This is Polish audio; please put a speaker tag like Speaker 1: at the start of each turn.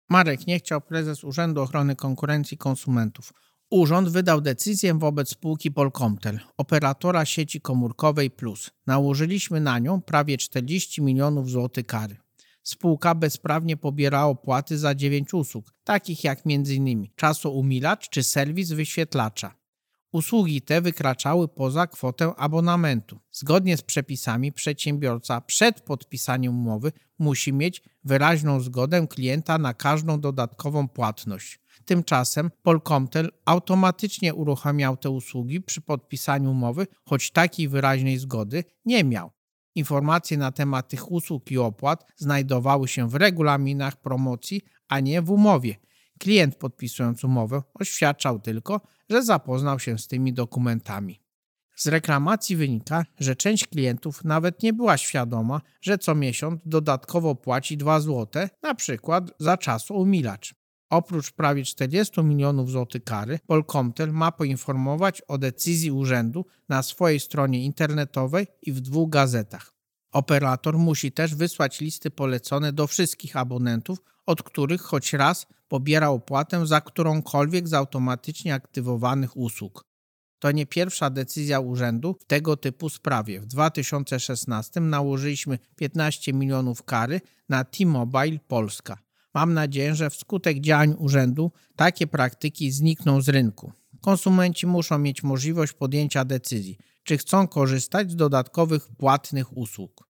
Speaker 1: Marek Niechciał, prezes Urzędu Ochrony Konkurencji i Konsumentów. Urząd wydał decyzję wobec spółki Polkomtel, operatora sieci komórkowej Plus. Nałożyliśmy na nią prawie 40 milionów złotych kary. Spółka bezprawnie pobiera opłaty za 9 usług, takich jak m.in. czasoumilacz czy serwis wyświetlacza. Usługi te wykraczały poza kwotę abonamentu. Zgodnie z przepisami przedsiębiorca przed podpisaniem umowy musi mieć wyraźną zgodę klienta na każdą dodatkową płatność. Tymczasem Polkomtel automatycznie uruchamiał te usługi przy podpisaniu umowy, choć takiej wyraźnej zgody nie miał. Informacje na temat tych usług i opłat znajdowały się w regulaminach promocji, a nie w umowie. Klient, podpisując umowę, oświadczał tylko, że zapoznał się z tymi dokumentami. Z reklamacji wynika, że część klientów nawet nie była świadoma, że co miesiąc dodatkowo płaci 2 zł, na przykład za czasoumilacz. Oprócz prawie 40 milionów złotych kary, Polkomtel ma poinformować o decyzji urzędu na swojej stronie internetowej i w 2 gazetach. Operator musi też wysłać listy polecone do wszystkich abonentów, od których choć raz pobiera opłatę za którąkolwiek z automatycznie aktywowanych usług. To nie pierwsza decyzja urzędu w tego typu sprawie. W 2016 nałożyliśmy 15 milionów kary na T-Mobile Polska. Mam nadzieję, że wskutek działań urzędu takie praktyki znikną z rynku. Konsumenci muszą mieć możliwość podjęcia decyzji, czy chcą korzystać z dodatkowych płatnych usług.